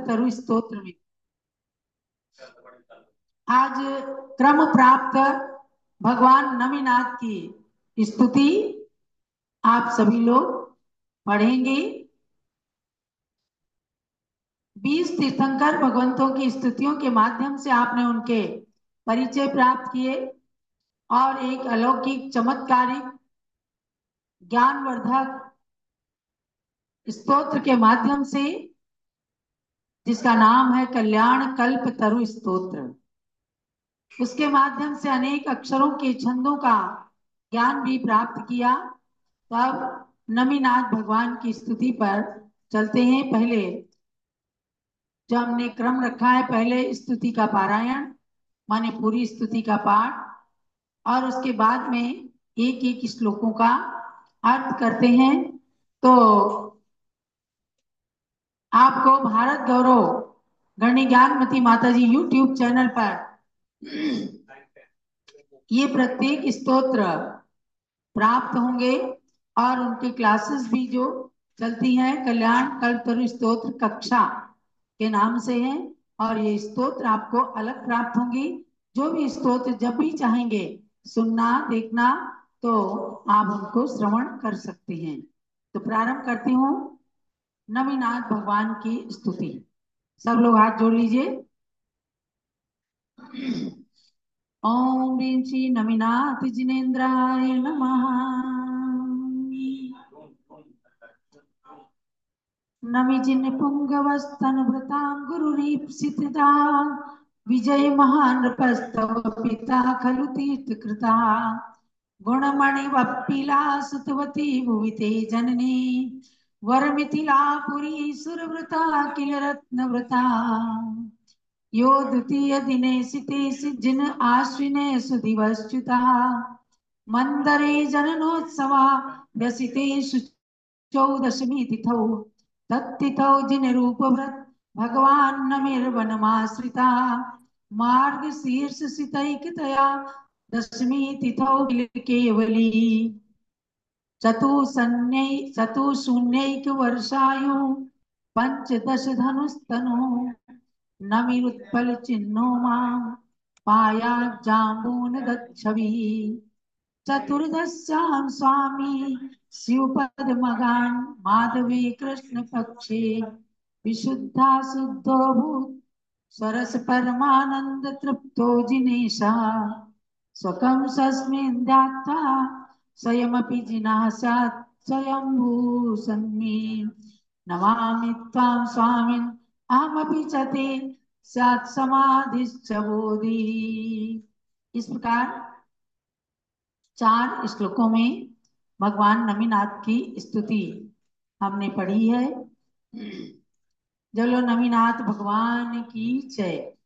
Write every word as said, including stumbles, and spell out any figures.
तरु स्तोत्र में आज क्रम प्राप्त भगवान नमिनाथ की स्तुति आप सभी लोग पढ़ेंगे। बीस तीर्थंकर भगवंतों की स्तुतियों के माध्यम से आपने उनके परिचय प्राप्त किए और एक अलौकिक चमत्कारिक ज्ञानवर्धक स्तोत्र के माध्यम से, जिसका नाम है कल्याण कल्प तरु स्तोत्र, उसके माध्यम से अनेक अक्षरों के छंदों का ज्ञान भी प्राप्त किया। तो अब नमिनाथ भगवान की स्तुति पर चलते हैं। पहले जो हमने क्रम रखा है, पहले स्तुति का पारायण माने पूरी स्तुति का पाठ, और उसके बाद में एक एक श्लोकों का अर्थ करते हैं। तो आपको भारत गौरव गणी ज्ञानमती माता जी यूट्यूब चैनल पर ये प्रत्येक स्तोत्र प्राप्त होंगे और उनकी क्लासेस भी जो चलती हैं कल्याण कल्पतरु स्तोत्र कक्षा के नाम से है, और ये स्तोत्र आपको अलग प्राप्त होंगी। जो भी स्तोत्र जब भी चाहेंगे सुनना देखना तो आप उनको श्रवण कर सकते हैं। तो प्रारंभ करती हूँ नमिनाथ भगवान की स्तुति। सब लोग हाथ जोड़ लीजिए। ओम ह्रीं श्री नमिनाथ जिनेन्द्राय नमः। नमि जिन पुंगवस्तन भृतां गुरुरीप्सितदा विजय महानृपस्तव पिता खलु तीर्थकृता गुणमणि वप्पिला सुतवती भुविते जननी वरमिथिलापुरी सुरवृता किल रत्नवृता यो द्वितीय दिने सिते जिन आश्विने सुदिवश्च्युता मंदरे जननोत्सवा व्यसितेषु चौदशमी तिथौ तत्तिथौ जिन रूपव्रत भगवान नमिर्वनमाश्रिता मार्ग शीर्ष सितैकतया दशमी तिथौ केवली चतुसन्यै चतुशून्यैक वर्षायु पंचदश धनुस्तनु नमिरुत्पल चिन्नो मां पायाजाम्बून दच्छवी चतुर्दश्यां स्वामी शिवपद मगान माधवी कृष्ण पक्षे विशुद्धा शुद्धो भूत सरस परमानंद तृप्तो जिनेशा स्वकं सस्मिन् ध्यात्वा स्वयमपि जिनास्यात् स्वयंभू सन्मे नमामि त्वां स्वामिन् अहमपि च ते स्यात् समाधिश्च बोधि। इस प्रकार चार श्लोकों में भगवान नमिनाथ की स्तुति हमने पढ़ी है। जलो नमिनाथ भगवान की जय।